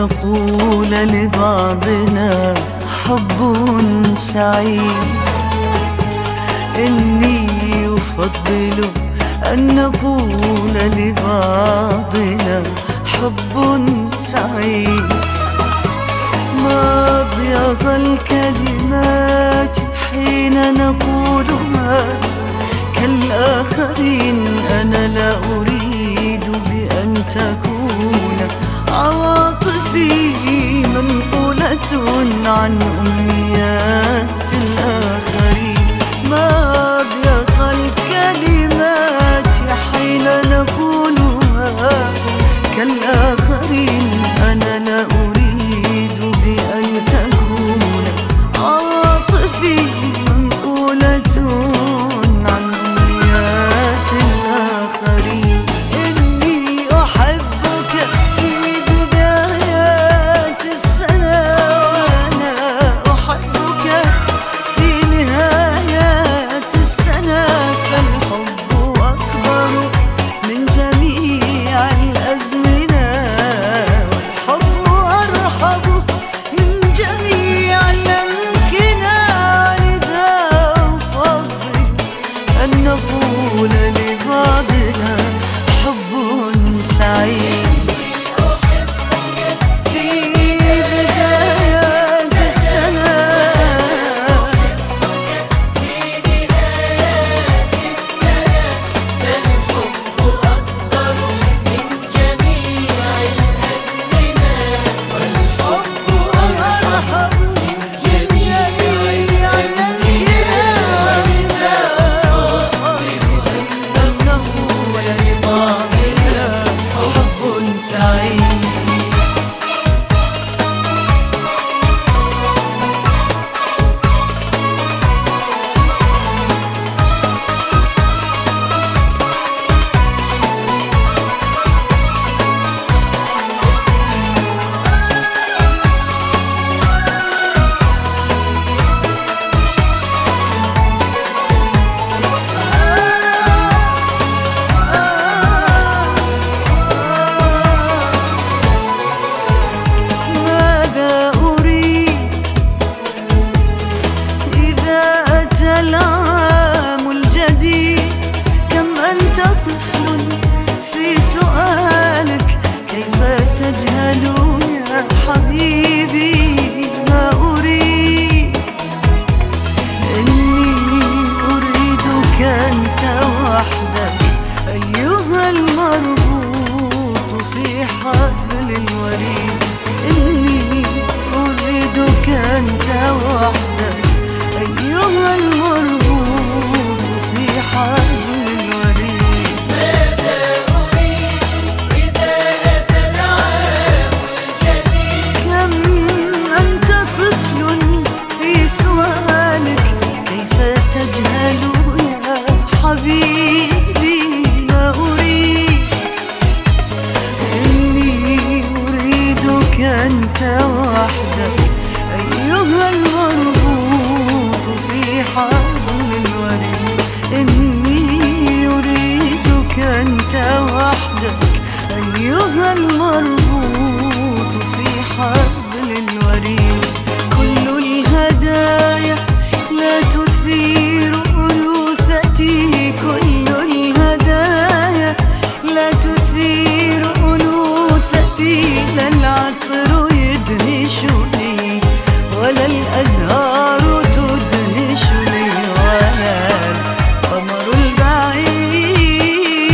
نقول لبعضنا حب سعيد. إني أفضل أن نقول لبعضنا حب سعيد. ما أبيض الكلمات حين نقولها كالآخرين. أنا لا أريد بأن تكون عواطفي منقولة عن أمنيات الآخرين. ما أبيض الكلمات حين نقولها كالآخرين. أنا لا أريد بأن تكون عواطفي منقولة عن أمنيات الآخرين. إني أحبك في بدايات السنة، وأنا أحبك في نهايات السنة. فالحب أكبر من جميع الأزمنة، والحب أرحب من جميع الأمكنة. لذا أفضل أن نقول لبعضنا حب سعيد. العام الجديد كم أنت طفل في سؤالك كيف تجهل يا حبيبي ما أريد. إني أريدك أنت وحدك أيها المربوط في حبل الوريد. إني أريدك أنت وحدك أيها المربوط في حبل الوريد. ماذا أريد إذا أتى العام الجديد؟ كم أنت طفل في سؤالك كيف تجهل يا حبيبي ما أريد. إني أريدك أنت وحدك أيها المربوط في حبل الوريد. إني أريدك أنت وحدك أيها المربوط في حبل الوريد. كل الهدايا لا تثير أنوثتي. كل الهدايا لا تثير أنوثتي. لا العطر يدهشني ولا الأزهار تدهشني ولا القمر البعيد.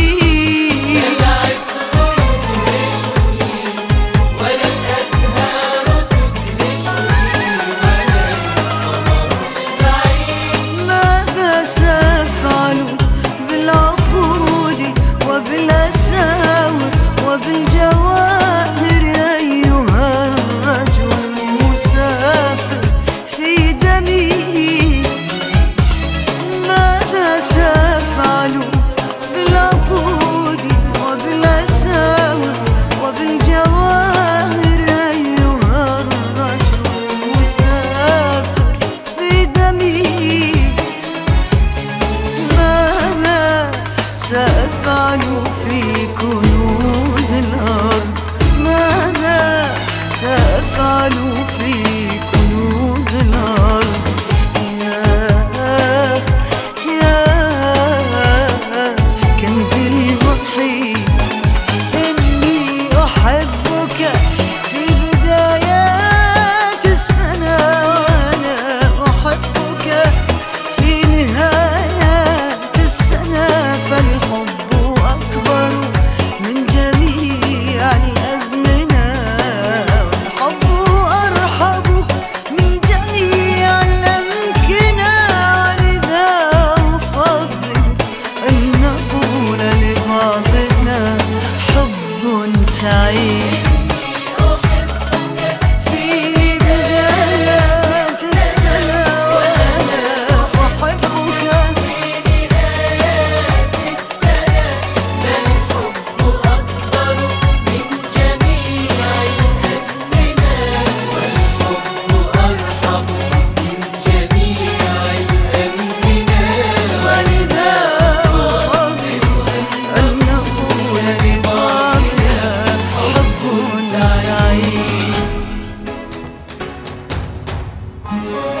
لا العطر يدهشني ولا الأزهار أنت